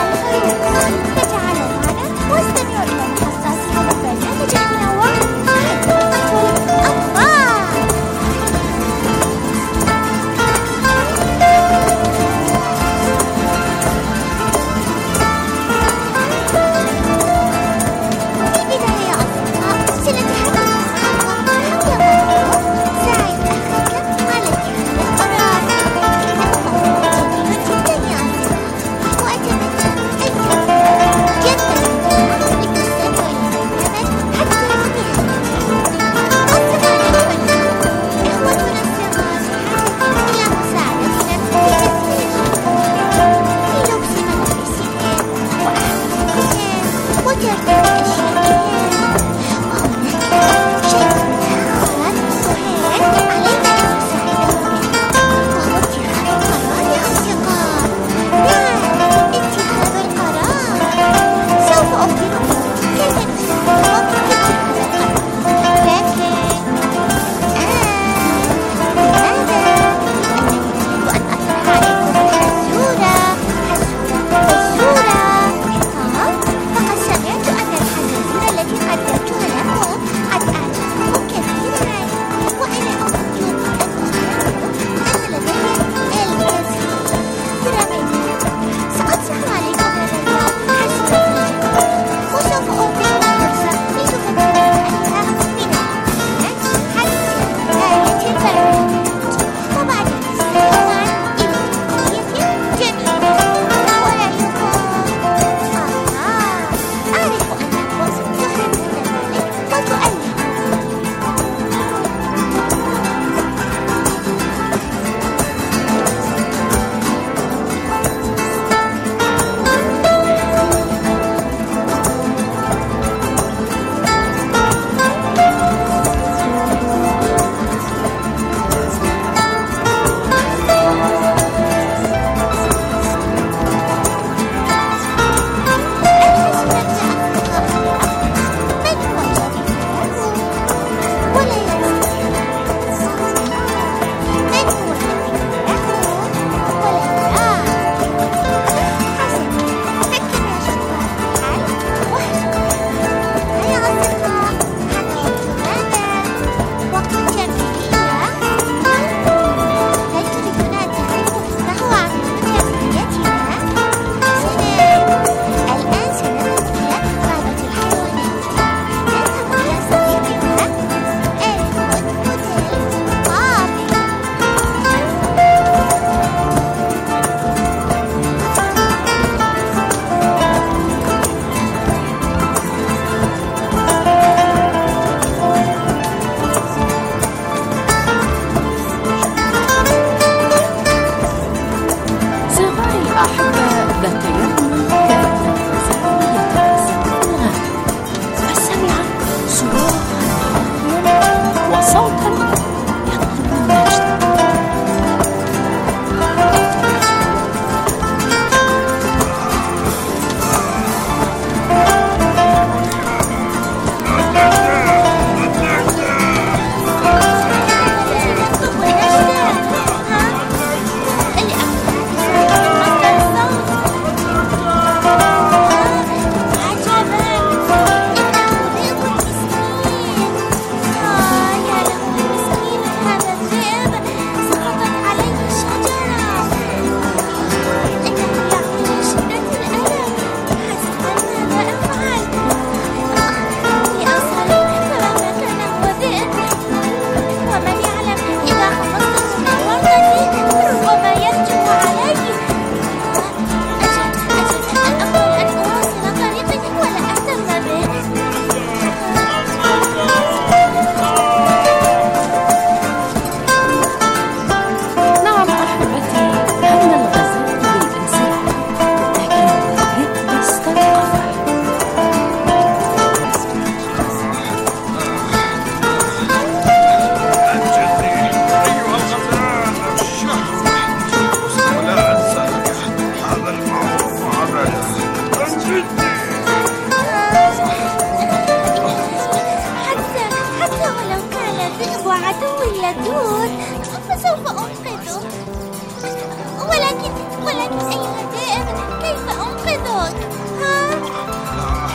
ولكن أيها الذئب، كيف أنقذه؟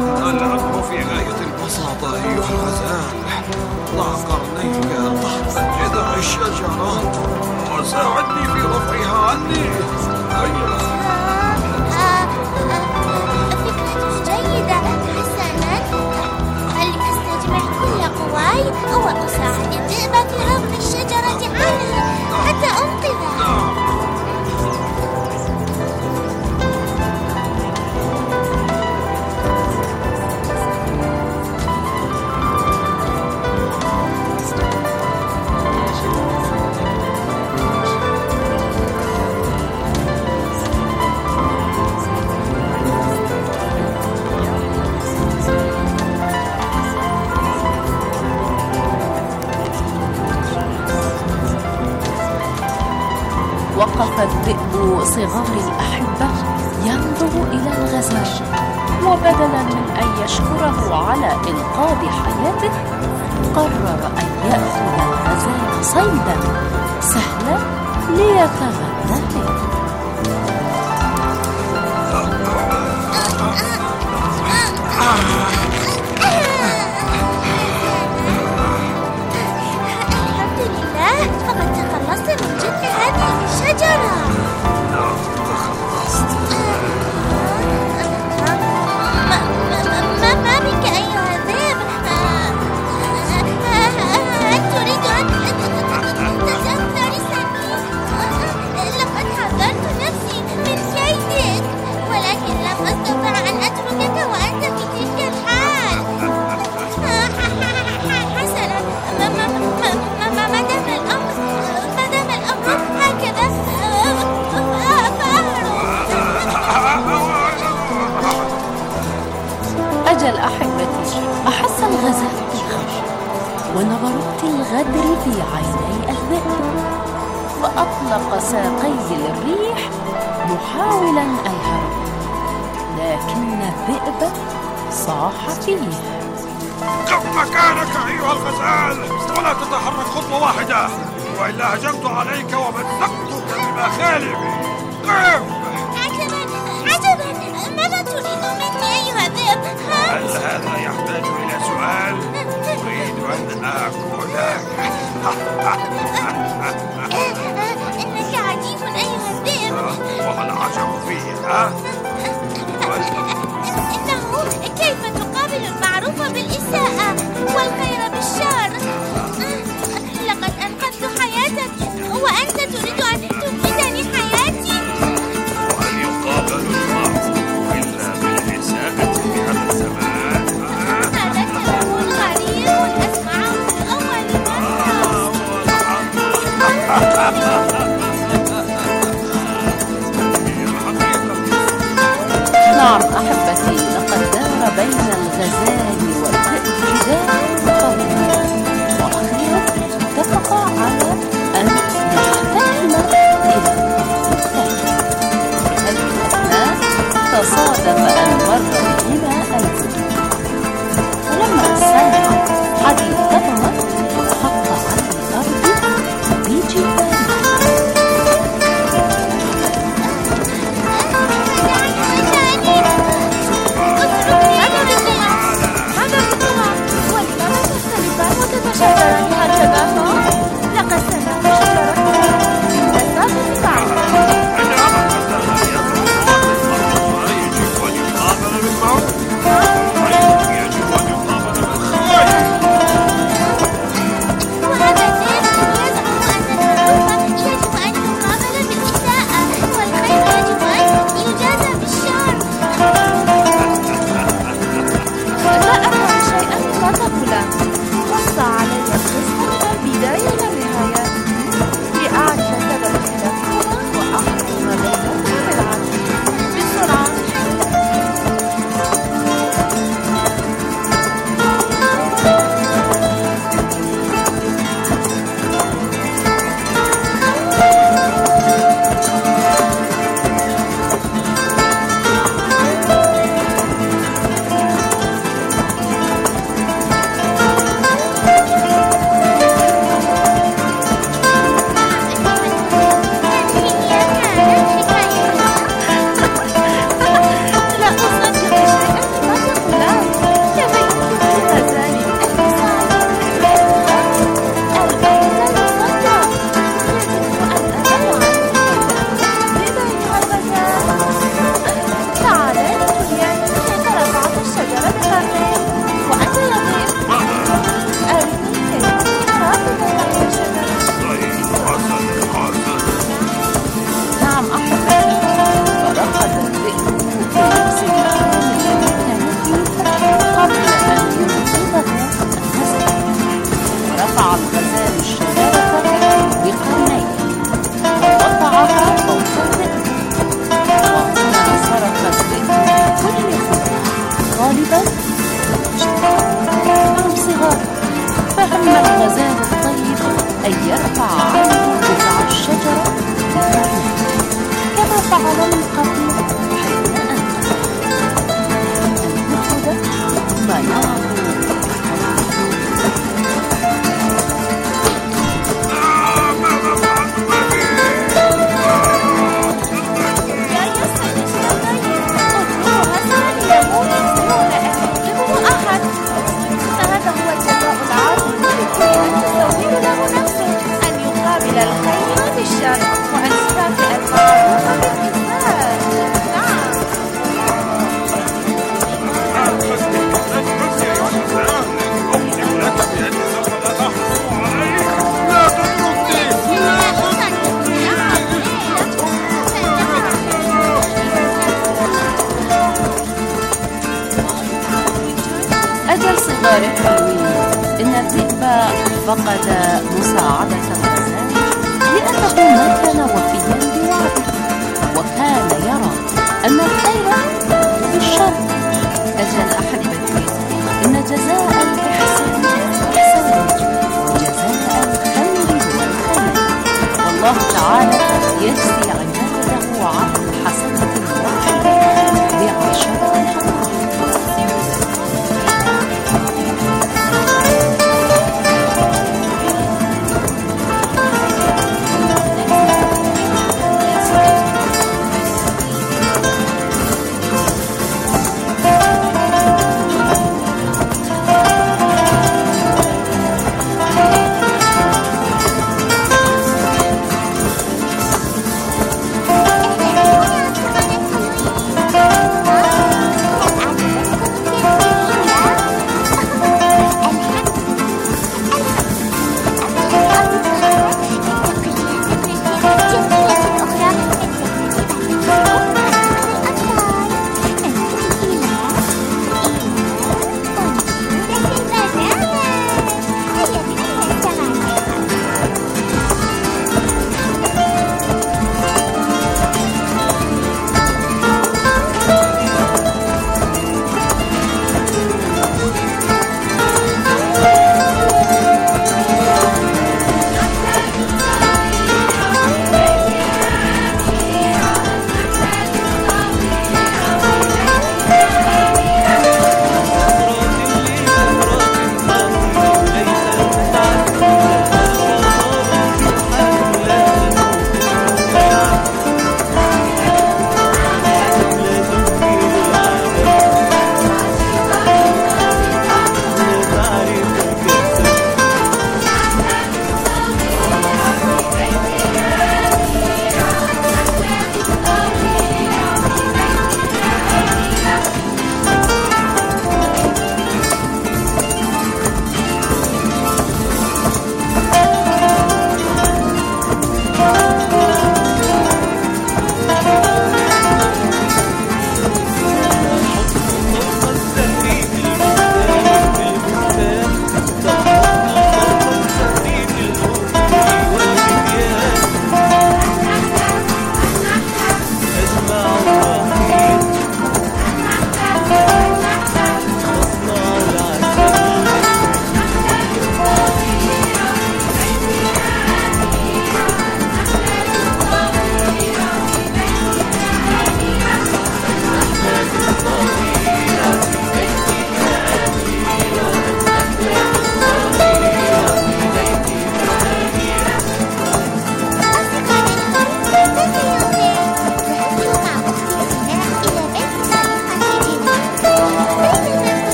الأمر في غاية البساطة أيها الغزال. ضع قرنيك تحت جذع الشجرة وساعدني في رفعها عني. هيا. فكرة جيدة. حسنا، لأستجمع كل قواي وأساعد الذئب في رفع الشجرة عنه حتى أنقذه. وقف الذئب صغار الأحبة ينظر إلى الغزال، وبدلا من أن يشكره على إنقاذ حياته قرر أن يأخذ الغزال صيدا سهلا ليتغذى به. الحمد لله، فقد تخلصت من جذع هذه الشجرة. ما بك أيها الذئب؟ هل تريد أن تفترسني؟ لقد حذرت نفسي من كيدك، ولكن لم أستطع أن أتركك وأنت في تلك الحال. حسنا، ما دام الأمر هكذا أجل أحبتي، أحس الغزال بالخوف ونبرات الغدر في عيني الذئب، فأطلق ساقيه للريح محاولا الهرب، لكن الذئب صاح فيه: قف مكانك أيها الغزال ولا تتحرك خطوة واحدة، وإلا هجمت عليك ومزقتك بمخالبي. قف. عجبا، ماذا تريد مني أيها الذئب؟ هل هذا يحتاج إلى سؤال؟ أريد أن آكلك. إنك عجيب أيها الذئب. وهل عجب فيه؟ إنه كيف تقابل المعروف بالإساءة والخير بالشر. لقد أنقذت حياتك وأنت تريد أن تنقذني حياتي. وهل يقابل المعروف إلا بالإساءة في هذا الزمان؟ هذا كلام غريب أسمعه لأول مرة. نعم أحبتي، لقد دار بين الغزال والذئب جدال طويل، وأخيرا اتفقا على أن يحتكما إلى الثاني. في هذه الأثناء تصادف أن مر بهما الهدوء، ولما سمع حديثهما خط على الأرض بجبال. أخباري حلوين. إن الذئب فقد مساعدة الغزال لأنه ما كان وفيا بوعده، وكان يرى أن الخير بالشر. أجل أحبتي، إن جزاء الإحسان إحسان، وجزاء الخير هو الخير. والله تعالى يجزي عباده عن حسنة واحدة ب10 أضعاف.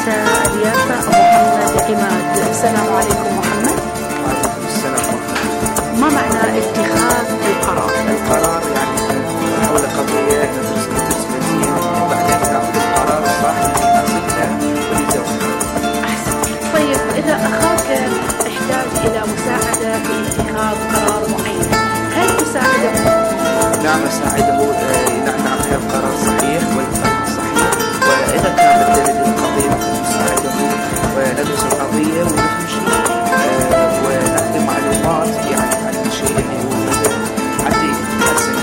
اليافا محمد عماد. السلام عليكم محمد. وعليكم السلام ورحمة الله. ما معنى اتخاذ القرار؟ القرار يعني حول قضية ندرس بالنسبة وبعدين ناخذ القرار الصح لأنفسنا ولزوجنا. أحسن. طيب إذا أخاك احتاج إلى مساعدة في اتخاذ قرار معين، هل تساعده؟ نعم أساعده نعم هذا القرار صحيح والقرار صحيح، وإذا كان بالدليل القضية نساعده وندرس القضية ونمشي ونأخذ معلومات يعني عن الشيء اللي هو عندي أحسن.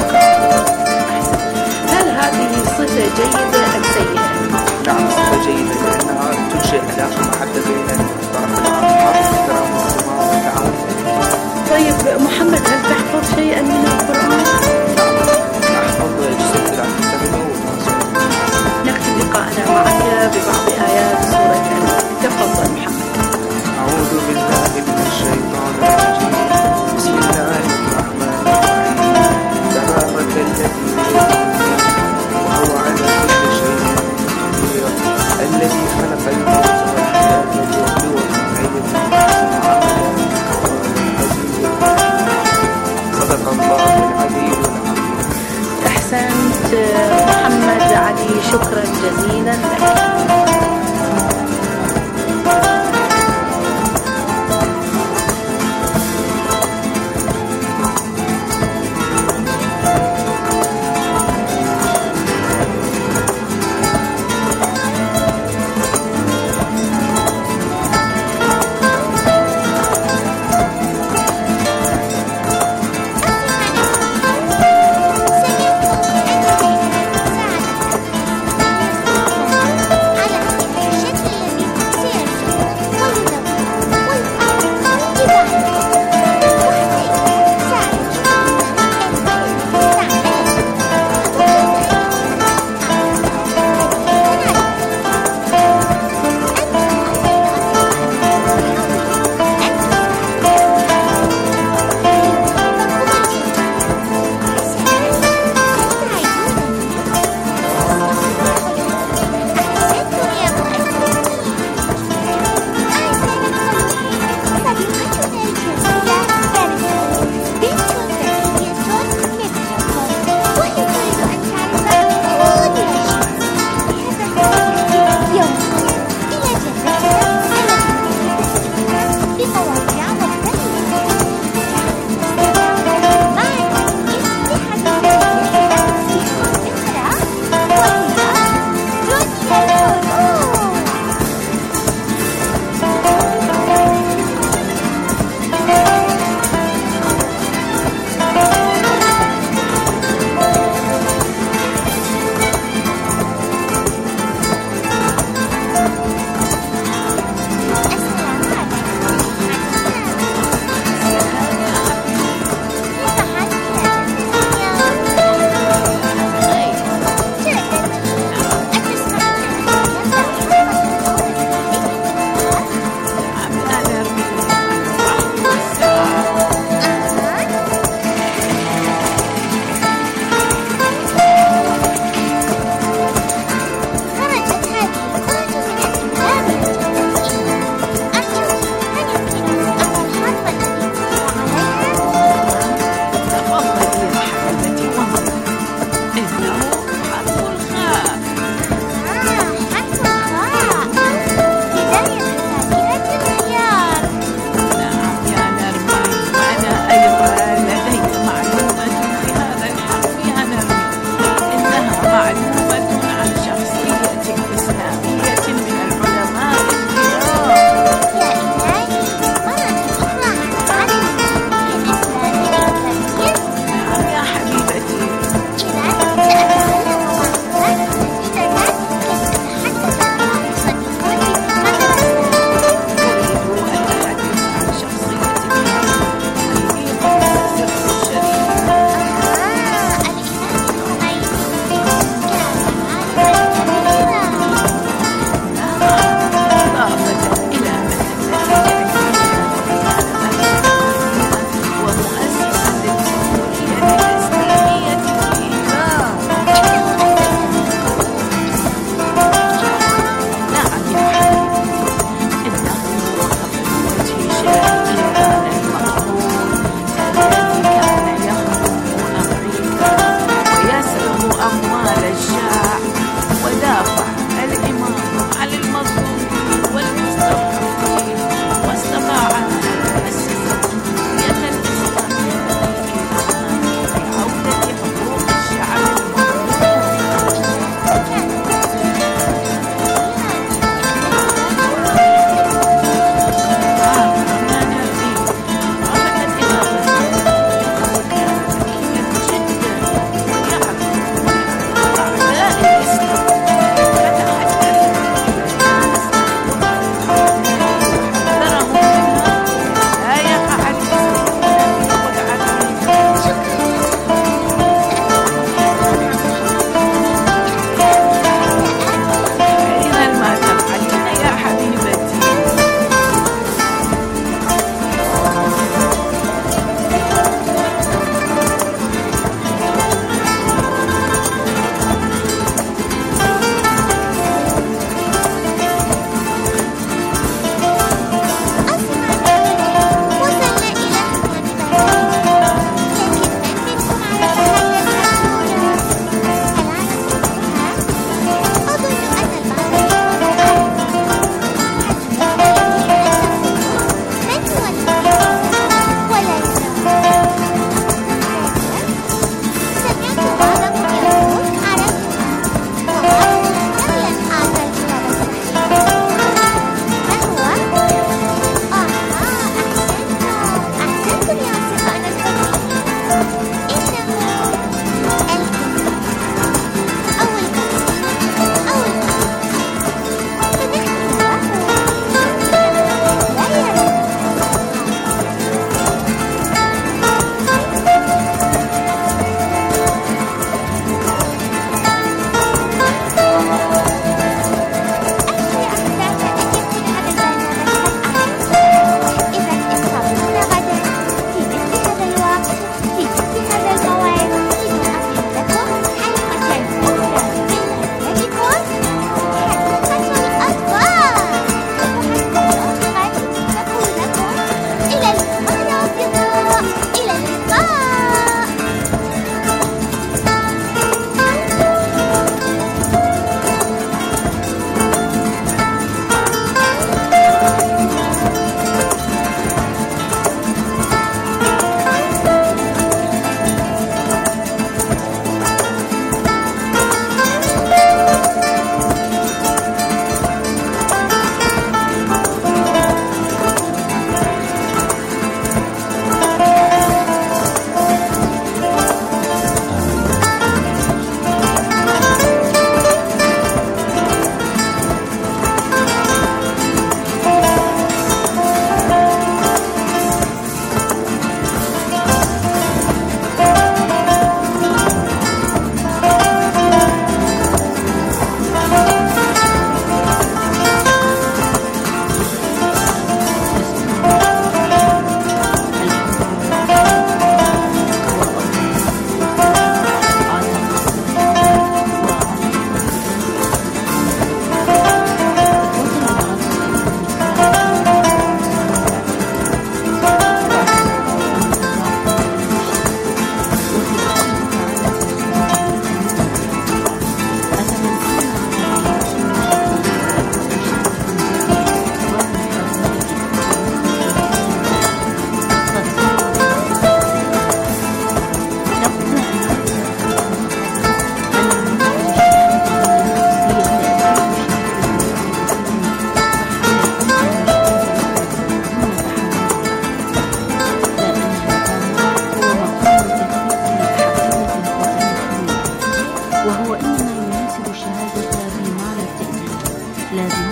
هل هذه صفة جيدة أم سيئة؟ نعم صفة جيدة لأنها تنشئ علاقة محبة بين الطرفين الآخر واحترام الاحتمال والتعاون. طيب محمد، هل تحفظ شيئا من القرآن؟ أحفظ جزء لا تستخدمه. نختم لقاءنا معك ببعض آيات سورة الملك. تفضل محمد. أعوذ بالله من الشيطان الرجيم. بسم الله الرحمن الرحيم. تبارك الذي بيده الملك وهو على كل شيء قدير. الذي خلق الموت والحياة ليبلوكم أيكم أحسن عملا صدق الله العلي العظيم. أحسنت محمد علي، شكرا جزيلا لك. سيمكن أن تريد مساعدة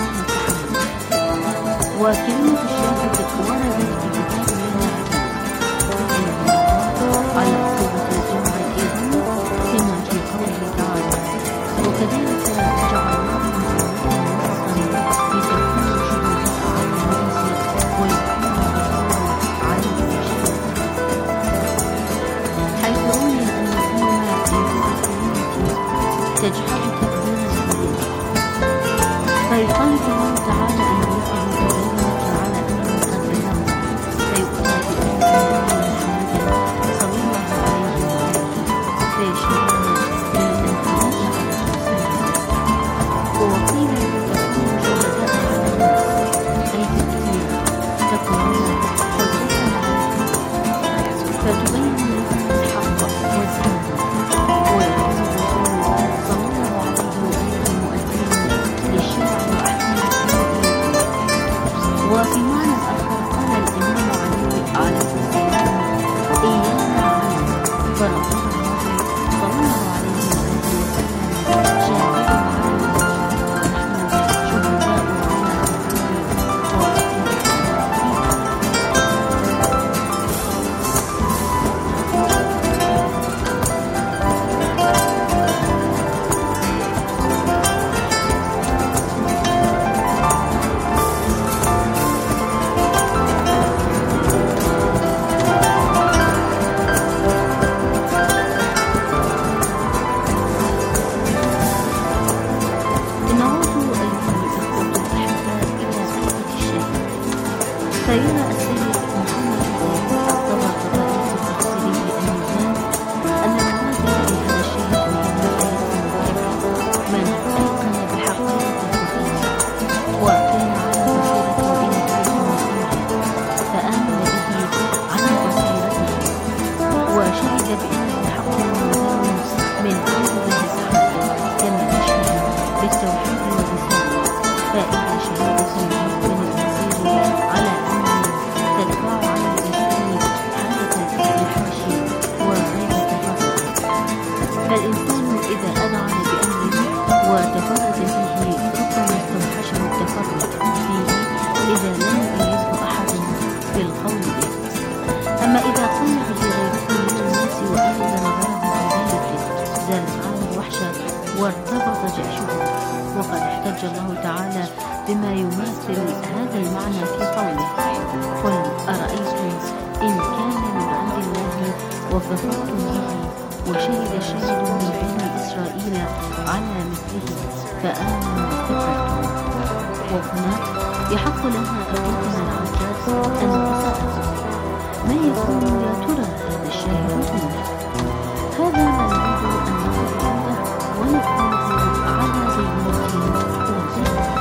تمام التحمل. وكلمة الشاهد وردت في كتاب الله على صورة الجمع أيضا كما في قوله تعالى: وكذلك جعلناهم أمة وسطا لتكونوا شهداء على الناس ويكون الرسول عليكم شهيدا، حيث روي أن الأمم تجحد تقدير النبي، فيقال الله تعالى أن الله كريمة على أنه قد بلغ، فيؤتى بأمر محمد صلى الله عليه وآله فيشهدون بالانقياد على رسوله. وقيل تكون شهداء على الناس أي بالدنيا تكونون حجة عليكم فتبينوا الحق والزنا، ويكون الرسول صلى الله عليه وآله مؤذنا للشرع وأحكام الدين. وفي معنى آخر قال الإمام علي عليه السلام: إيانا عنه، فرسول الله صلى الله عليه وآله وسلم شاهد علينا ونحن شهداء على أنفسنا وأطيعنا. نعود أيها الأخوة الأحباء إلى آية الشاهد. فيرى السيد محمد طبع طبائع تفسيره الميزان أن المراد بهذا الشاهد من الآية المباركة من أيقن بحقيقة التوحيد وكان على بصيرة إلى علم وسمع فآمن به على بصيرته وشهد بأنه حق منزل من عند الله تعالى كما أشهد بالتوحيد والرسالة. فإن شهادة المؤمن النزيل على أمر تدفع على الإنسان حالة الإحراج وغير التفرد، فالإنسان إذا أذعن بأمره وتفرد فيه ربما استوحشه التفرد فيه إذا لم يميزه أحد في القول به. أما إذا قام به غيره من الناس وأخذ نظره في ذلك زالت عنه الوحشة وارتبط جأشه. وقد احتج الله تعالى بما يماثل هذا المعنى في قوله: قل أرأيتم إن كان من عند الله وكفرتم به وشهد شاهد من بني إسرائيل على مثله فآمنوا وكفرتم. وهنا يحق لها أخوتنا العزاز أن نتساءل: ما يكون يا ترى هذا الشاهد منه؟ هذا ما نريد أن نقف عنده ونكون على بينة وزيادة.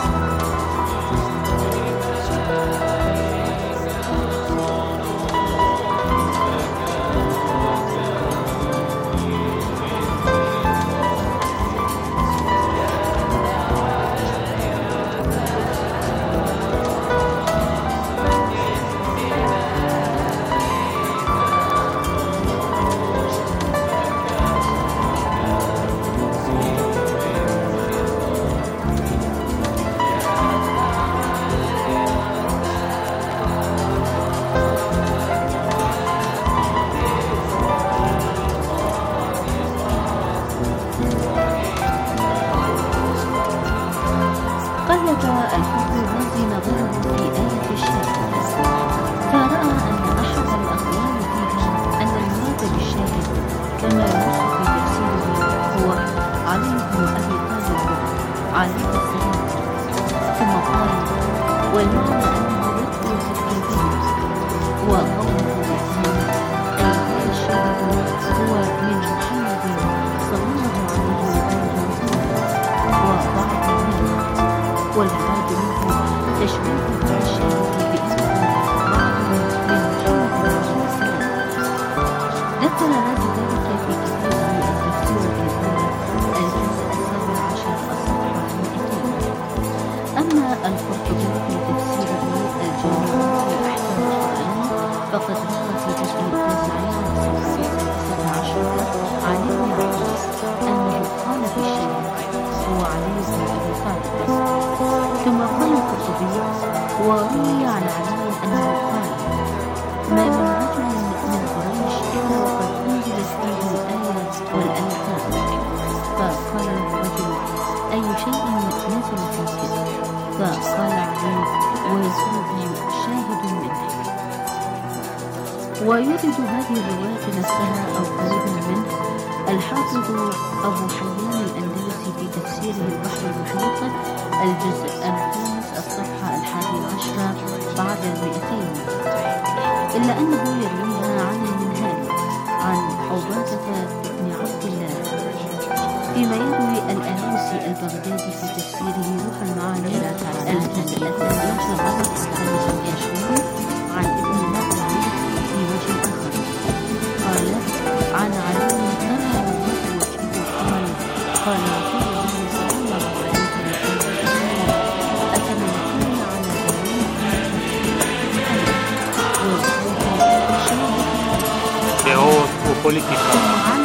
قلب الفضل الرازي نظره في آية الشاهد فرأى أن أحد الأقوال فيها أن المراد بالشاهد كما نص في تفسيره هو علي بن أبي طالب عليه السلام، ثم قال: والمعنى أنه يدخل في الكيفية. وقوله بالثاني أي هذا الشاهد هو من محمد صلى الله عليه وآله وسلم وبعض منه، والمراد منه تشبيه الشاهد باسمه بعض من محمد عليه السلام. ذكر هذا ذلك في كتابه التفسير الكبير الجزء 17 الصفحة 200. أما القرطبي في تفسيره الجامع في أحكام القرآن فقد روى في جزء 19 عن ابن عباس أنه قال في الشاهد هو علي بن أبي طالب. وروي عن علي أنه قال: ما من رجل من قريش إلا وقد أنزلت فيه الآيات والألحان. فقال الرجل: أي شيء نزل فيك؟ فقال علي: ويسوع شاهد منه. ويرد هذه الرواية نفسها أو قريبا منه الحافظ أبو حيان الأندلسي في تفسيره البحر المحيط الجزء 5 الصفحة 11 بعد 200، إلا أنه يرويها عن المنهال عن عبادة بن عبد الله، فيما يروي الآلوسي البغدادي في تفسيره روح المعاني الجزء 13 بعد 25 عن ابن مطلع في وجه آخر قال عن علي كان الله وجهه قال رسول الله صلى الله عليه وسلم: أتمنون على דעות ופוליטיקה.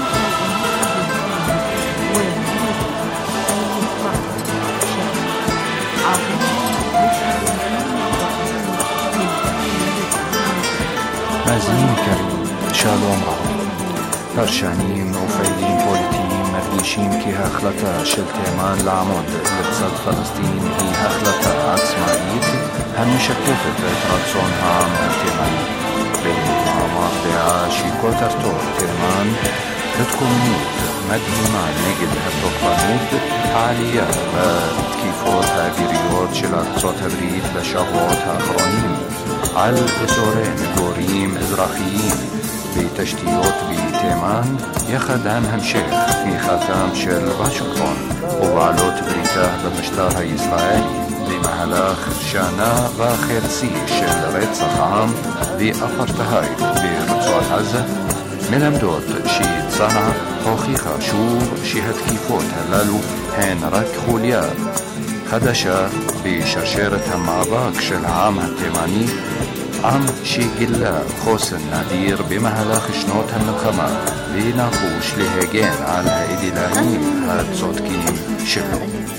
מאזינים יקרים, שלום רב. פרשנים ופעילים פוליטיים מרגישים כי ההחלטה של תימן לעמוד לצד פלסטין היא החלטה עצמאית המשקפת את רצון העם התימני. במאמר דעה שכותרתו תימן התקוממות מדהימה נגד התוקפנות, העלייה בתקיפות האוויריות של ארצות הברית בשבועות האחרונים על אזורי מגורים אזרחיים בתשתיות בתימן, יחד עם המשך תמיכתם של וושינגטון ובעלות בריתה במשטר הישראלי במהלך שנה וחצי של רצח עם ואפרטהייד ברצועת עזה, מלמדות שצנעא הוכיחה שוב שהתקיפות הללו הן רק חוליה חדשה בשרשרת המאבק של העם התימני, עם שגילה חוסן נדיר במהלך שנות המלחמה ונחוש להגן על האידיאלים הצודקים שלו.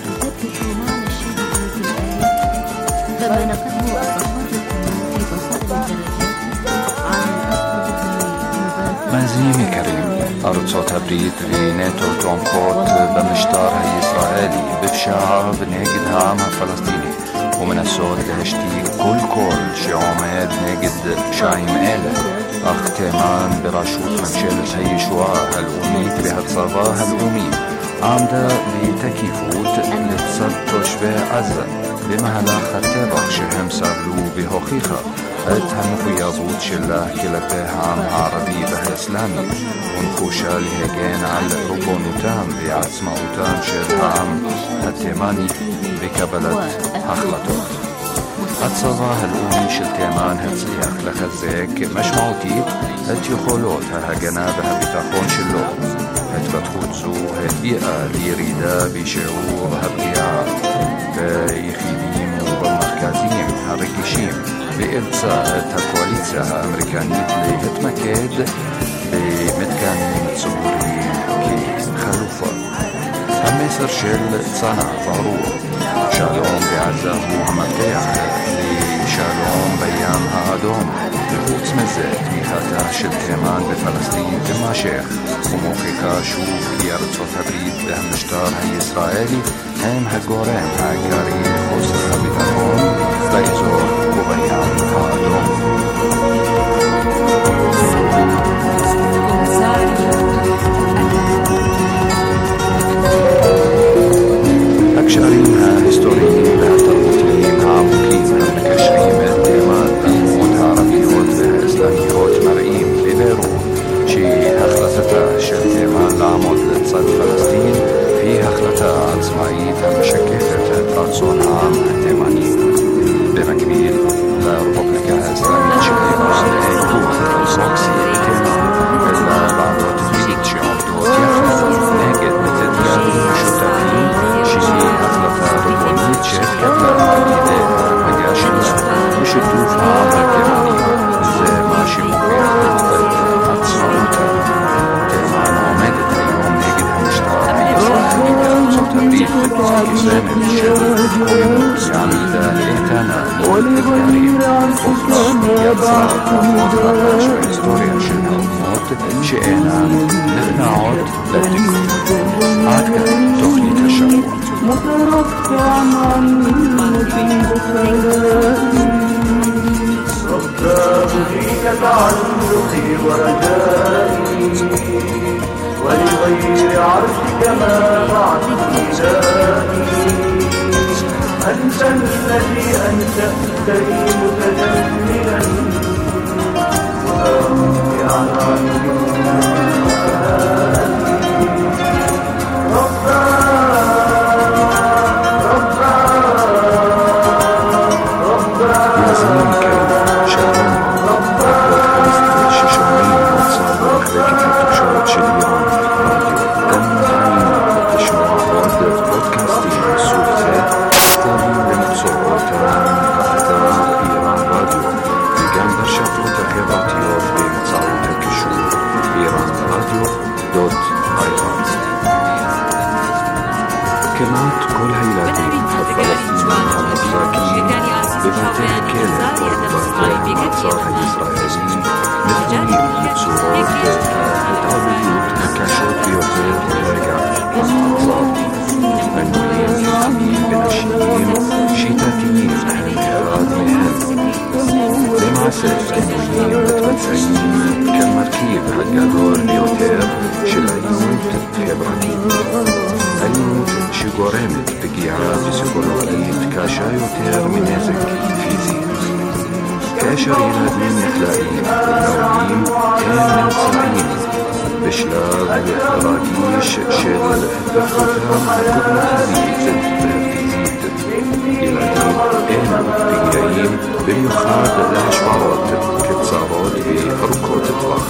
מאזינים יקרים, ארצות הברית ונאט"ו תומכות במשטר הישראלי בפשעיו נגד העם הפלסטיני ומנסות להשתיק כל קול שעומד נגד פשעים אלה, אך תימן בראשות ממשלת הישועה הלאומית והצבא הלאומי עמדה בתקיפות לצד תושבי עזה במהלך הטבח שהם סבלו והוכיחה את המחויבות שלה כלפי העם הערבי והאסלאמי ונחושה להגן על ריבונותם ועצמאותם של העם התימני בקבלת החלטות. הצבא הלאומי של תימן הצליח לחזק משמעותית את יכולות ההגנה והביטחון שלו. התפתחות זו הביאה לירידה בשיעור הפגיעה ביחידים ובמרכזים הרגישים ואילצה את הקואליציה האמריקנית להתמקד במתקנים ציבוריים כחלופה. המסר של צנעא ברור: שלום בעזה הוא המפתח לשלום בים האדום. וחוץ מזה, תמיכתה של תימן בפלסטין תימשך ומוכיחה שוב כי ארצות הברית והמשטר הישראלי הם הגורם העיקרי לחוסר הביטחון באזור ובים האדום. הקשרים ההיסטוריים והתרבותיים העמוקים המקשרים את תימן לאומות הערביות והאסלאמיות מראים בבירור שהחלטתה של תימן לעמוד לצד פלסטין היא החלטה עצמאית המשקפת את רצון העם התימני التاريخ خصوصيات صارت ومطلقات شو هستوريا شنها وموت شئنا نقنعود للدكتور عاد كان تخني تشعر مترفعا عن فيك تعلقي ورجائي ولغير عرشك ما بعد إلهي أنت الذي أنشأتني متجملا وآخيا كانت كل هيلاتي فلسطين المساكين بباتات كانت وباتات معصار الإسرائيليين مثلين بصورات متعبيوت نكاشوت بيوتير لرجع المحافظات عنوين عميم بنشيين شيتاتيين هالمهرات مهن لمعسف عنوين متمثلين كالمركيب هالقادور بيوتير شلعيوت خبراتين أيوت شجورمت بقيعة بسيكولوجية كاشا يوتير من نازك فيزيك كاشر ينادين يخلقين النومين كان من سعين بشلاب راكيش شل بفتوتها مع كل فيزيك ينادين بقيعين بميوخاد لهشبعوت كتصابوت بركوت الطبخ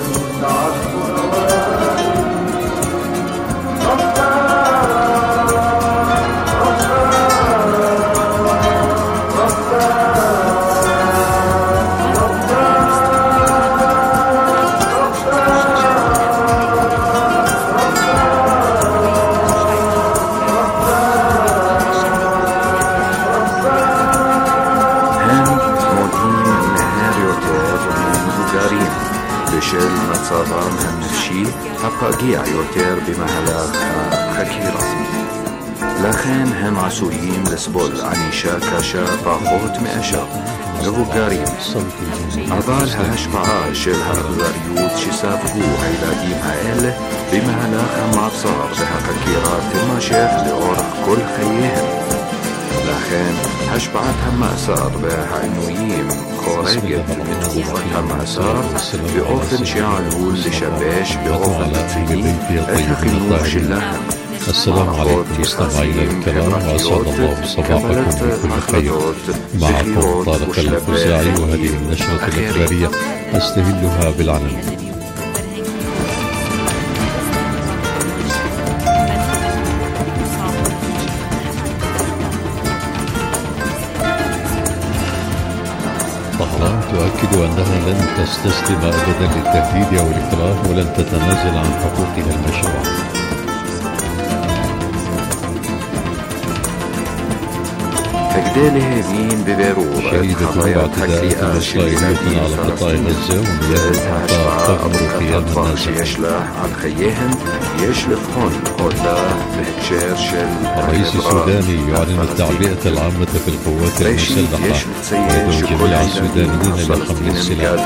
بشل מצבם הנפשי הפגיע יותר במהלך החקירה. לכן הם עשויים לסבול ענישה קשה פחות מאשר מבוגרים. אבל ההשפעה של האכזריות שספגו הילדים האלה במהלך המעצר והחקירה תימשך לאורך כל חייהם. לכן השפעת המאסר והעינויים חורגת מתקופת המאסר באופן שעלול לשבש באופן רציני את החינוך שלהם. السلام عليكم مستمعينا الكرام وأسعد الله صباحكم بكل خير. معكم طارق الفزاعي وهذه النشرة الإخبارية أستهلها بالعناوين. طهران تؤكد أنها لن تستسلم أبدا للتهديد أو الإكراه ولن تتنازل عن حقوقها المشروعة. شهدت اعتداءات إسرائيلية على قطاع غزة ومياه القطاع تغمر خيام الناس. الرئيس السوداني يعلن التعبئة العامة في القوات المسلحة ويدعو جميع السودانيين لحمل السلاح.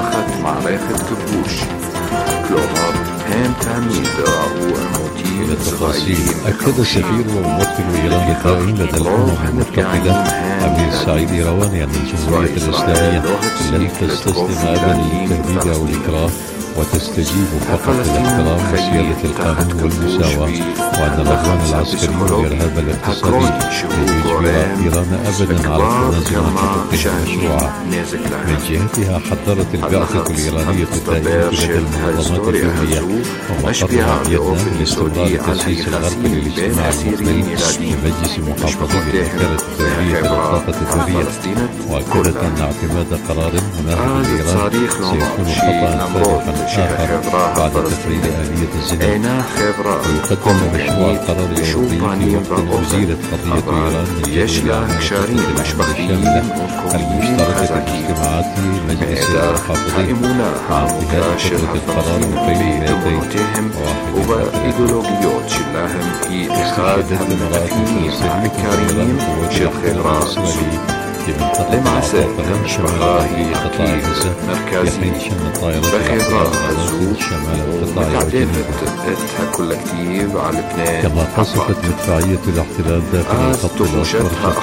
إلى التفاصيل أكد السفير وممثل إيران الدائم لدى الأمم المتحدة أمير سعيد إيرواني أن الجمهورية الإسلامية لن تستسلم أبدا للتهديد أو الإكراه وتستجيب فقط لاحترام وسيادة القانون والمساواة، وأن العدوان العسكري والإرهاب الاقتصادي لن يجبر إيران أبدا على التنازل عن حقوقها المشروعة. من جهتها حذرت البعثة الإيرانية الدائمة لدى المنظمات الدولية ومقرها فيتنام لاستمرار تأسيس الغرب للاجتماع المقبل بمجلس محافظي الوكالة الدولية للطاقة الذرية، وأكدت أن اعتماد قرار مناهض لإيران سيكون خطأ فادحا آخر بعد تفعيل آلية الزنا. ويقدم مشروع القرار الأوروبي في وقت أزيلت قضية إيران من جدول العمل الشاملة المشتركة باجتماعات مجلس المحافظين مع انتهاء فترة القرار 2201. وإيديولوجيات شلاهم في إخادة المدافعين عكاريين شلخبرة لمعسى شبغاهي أكيد مركزي بخبرة الزوج متعددة كولكتيف على لبنان. كما قصفت مدفعية الاحتلال داخل الخط الأصفر